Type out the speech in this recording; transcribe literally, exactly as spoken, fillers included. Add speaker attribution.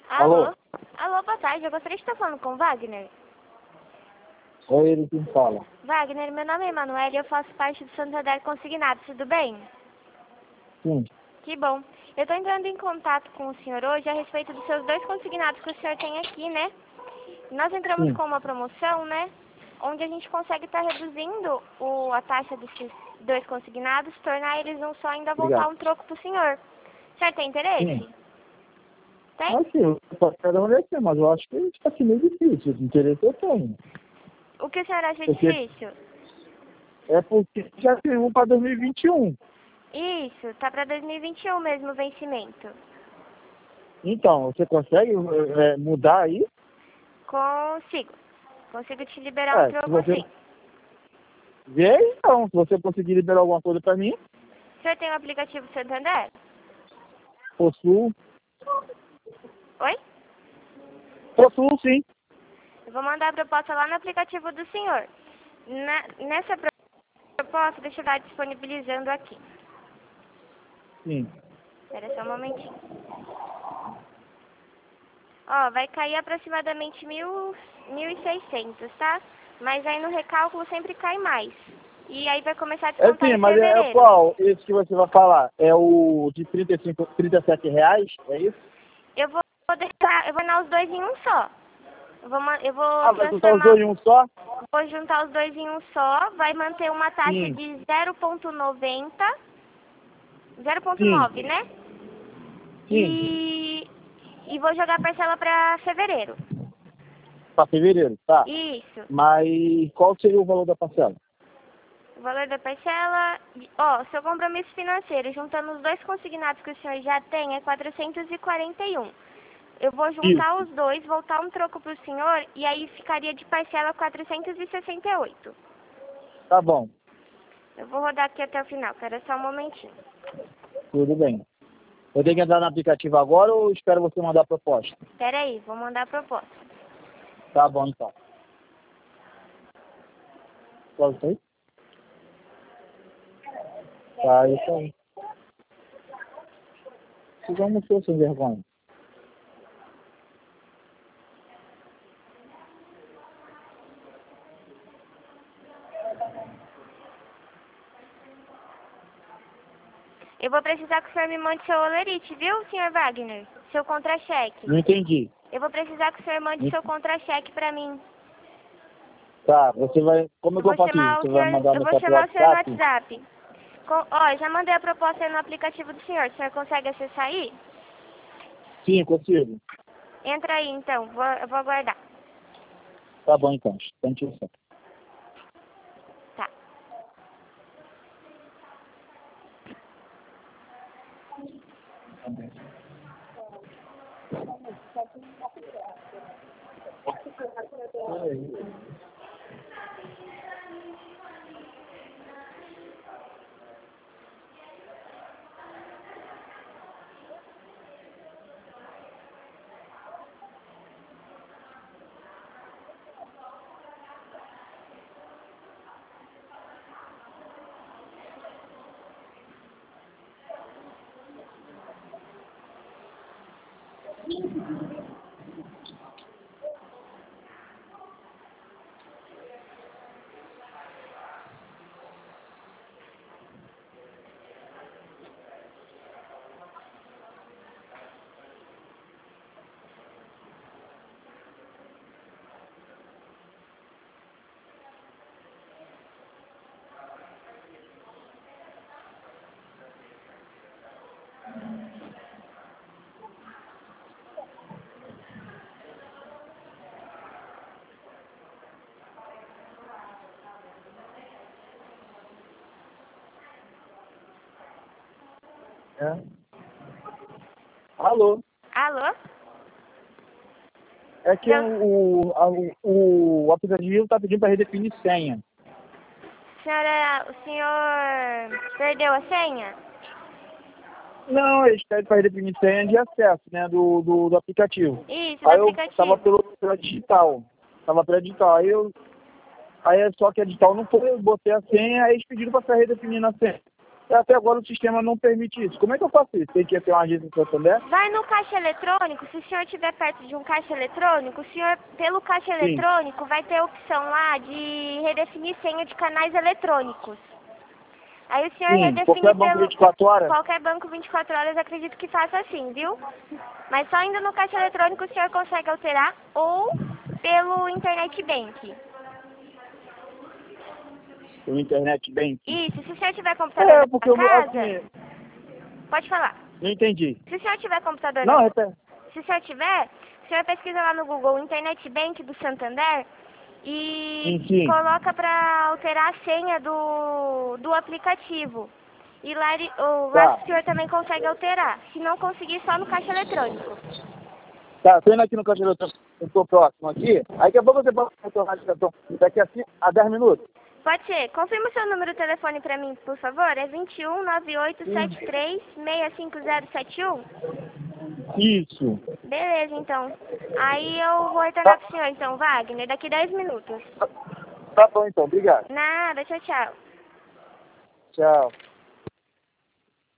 Speaker 1: Alô?
Speaker 2: Alô?
Speaker 1: Alô, boa tarde. Eu gostaria de estar falando com o Wagner.
Speaker 2: Oi, ele quem fala.
Speaker 1: Wagner, meu nome é Emanuele e eu faço parte do Santander Consignado. Tudo bem?
Speaker 2: Sim.
Speaker 1: Que bom. Eu estou entrando em contato com o senhor hoje a respeito dos seus dois consignados que o senhor tem aqui, né? Nós entramos
Speaker 2: Sim.
Speaker 1: com uma promoção, né? Onde a gente consegue estar reduzindo o, a taxa desses dois consignados, tornar eles um só, ainda voltar
Speaker 2: Obrigado.
Speaker 1: um troco para o senhor. O senhor tem interesse?
Speaker 2: Sim.
Speaker 1: Tem?
Speaker 2: Assim, eu posso cada um descer, mas eu acho que está assim meio difícil. O interesse eu tenho.
Speaker 1: O que o senhor acha
Speaker 2: Porque
Speaker 1: difícil?
Speaker 2: é porque já tem um para dois mil e vinte e um.
Speaker 1: Isso, tá para dois mil e vinte e um mesmo o vencimento.
Speaker 2: Então, você consegue é, mudar aí?
Speaker 1: Consigo. Consigo te liberar um
Speaker 2: É, se
Speaker 1: troco
Speaker 2: você
Speaker 1: assim.
Speaker 2: vê, então, se você conseguir liberar alguma coisa para mim,
Speaker 1: O senhor tem o aplicativo Santander?
Speaker 2: possuo.
Speaker 1: Oi?
Speaker 2: Possuo, sim.
Speaker 1: Eu vou mandar a proposta lá no aplicativo do senhor. Na, nessa pro- proposta, deixa eu estar disponibilizando aqui.
Speaker 2: Sim.
Speaker 1: Espera só um momentinho. Ó, vai cair aproximadamente mil, mil e seiscentos, tá? Mas aí no recálculo sempre cai mais. E aí vai começar a
Speaker 2: É
Speaker 1: descontar
Speaker 2: sim,
Speaker 1: em
Speaker 2: mas é
Speaker 1: fevereiro.
Speaker 2: qual? Esse que você vai falar? É o de trinta e cinco, trinta e sete reais? É isso?
Speaker 1: Eu vou vou deixar, eu vou dar os dois em um só. Eu vou, ma- eu vou
Speaker 2: Ah, vai juntar os
Speaker 1: transformar,
Speaker 2: dois em um só?
Speaker 1: vou juntar os dois em um só, vai manter uma taxa
Speaker 2: Sim.
Speaker 1: de zero vírgula noventa, zero vírgula
Speaker 2: Sim.
Speaker 1: nove, né?
Speaker 2: Sim.
Speaker 1: E, e vou jogar a parcela para fevereiro.
Speaker 2: Para fevereiro, tá.
Speaker 1: Isso.
Speaker 2: Mas qual seria o valor da parcela?
Speaker 1: O valor da parcela, ó, seu compromisso financeiro, juntando os dois consignados que o senhor já tem, é quatrocentos e quarenta e um. Eu vou juntar
Speaker 2: Isso.
Speaker 1: os dois, voltar um troco para o senhor, e aí ficaria de parcela quatrocentos e sessenta e oito.
Speaker 2: Tá bom.
Speaker 1: Eu vou rodar aqui até o final, espera só um momentinho.
Speaker 2: Tudo bem. Eu tenho que entrar no aplicativo agora ou espero você mandar a proposta?
Speaker 1: Espera aí, vou mandar a proposta.
Speaker 2: Tá bom, então. Qual isso aí? Tá, isso aí. Você já mostrou sem vergonha.
Speaker 1: Eu vou precisar que o senhor me mande seu olerite, viu, senhor Wagner? Seu contra-cheque.
Speaker 2: Não entendi.
Speaker 1: Eu vou precisar que o senhor mande seu contra-cheque para mim.
Speaker 2: Tá, você vai... Como é
Speaker 1: Eu
Speaker 2: que eu
Speaker 1: vou
Speaker 2: faço isso?
Speaker 1: chamar o
Speaker 2: Você vai
Speaker 1: senhor,
Speaker 2: mandar
Speaker 1: eu
Speaker 2: no
Speaker 1: vou
Speaker 2: próprio
Speaker 1: chamar o senhor no
Speaker 2: WhatsApp?
Speaker 1: WhatsApp. Com, ó, já mandei a proposta aí no aplicativo do senhor. O senhor consegue acessar aí?
Speaker 2: Sim, consigo.
Speaker 1: Entra aí então, vou, eu vou aguardar.
Speaker 2: Tá bom, então. Tente isso.
Speaker 1: Tá.
Speaker 2: É. Alô?
Speaker 1: Alô?
Speaker 2: É que
Speaker 1: Deu...
Speaker 2: o, a- o, o aplicativo está pedindo para redefinir senha.
Speaker 1: Senhora, o senhor perdeu a senha?
Speaker 2: Não, eles pedem para redefinir senha de acesso, né, do, do, do aplicativo.
Speaker 1: Isso, do
Speaker 2: Aí eu estava
Speaker 1: aplicativo.
Speaker 2: pelo, pela digital. Estava pela digital. Aí eu. Aí é só que a digital não foi, eu botei a senha, aí eles pediram para ficar redefinindo a senha. Até agora o sistema não permite isso. Como é que eu faço isso? Tem que ter uma agência em Santander?
Speaker 1: Vai no caixa eletrônico, se o senhor estiver perto de um caixa eletrônico, o senhor, pelo caixa
Speaker 2: Sim.
Speaker 1: eletrônico, vai ter a opção lá de redefinir senha de canais eletrônicos. Aí o senhor
Speaker 2: Sim,
Speaker 1: redefine
Speaker 2: qualquer banco
Speaker 1: pelo...
Speaker 2: vinte e quatro horas?
Speaker 1: Qualquer banco vinte e quatro horas, acredito que faça assim, viu? Mas só indo no caixa eletrônico o senhor consegue alterar ou pelo internet bank.
Speaker 2: O internet bank?
Speaker 1: Isso, se o senhor tiver computador
Speaker 2: É,
Speaker 1: na
Speaker 2: porque
Speaker 1: sua
Speaker 2: o meu,
Speaker 1: casa,
Speaker 2: assim,
Speaker 1: pode falar.
Speaker 2: não entendi.
Speaker 1: Se o senhor tiver computador
Speaker 2: Não,
Speaker 1: na
Speaker 2: repete.
Speaker 1: Se o senhor tiver, o senhor pesquisa lá no Google o Internet Bank do Santander e
Speaker 2: Sim, sim.
Speaker 1: coloca para alterar a senha do, do aplicativo. E lá, ele- o, lá
Speaker 2: Tá.
Speaker 1: o senhor também consegue alterar. Se não conseguir, só no caixa eletrônico.
Speaker 2: Tá, tô indo aqui no caixa eletrônico, eu tô próximo aqui. Aí daqui a pouco você pode retornar de cartão daqui a, cinco, a dez minutos.
Speaker 1: Pode ser. Confirma o seu número de telefone para mim, por favor. É vinte e um, nove oito sete três, seis cinco zero sete um?
Speaker 2: Isso.
Speaker 1: Beleza, então. Aí eu vou
Speaker 2: Tá,
Speaker 1: retornar pro senhor, então, Wagner, daqui dez minutos.
Speaker 2: tá bom então, obrigado.
Speaker 1: Nada, tchau, tchau.
Speaker 2: Tchau.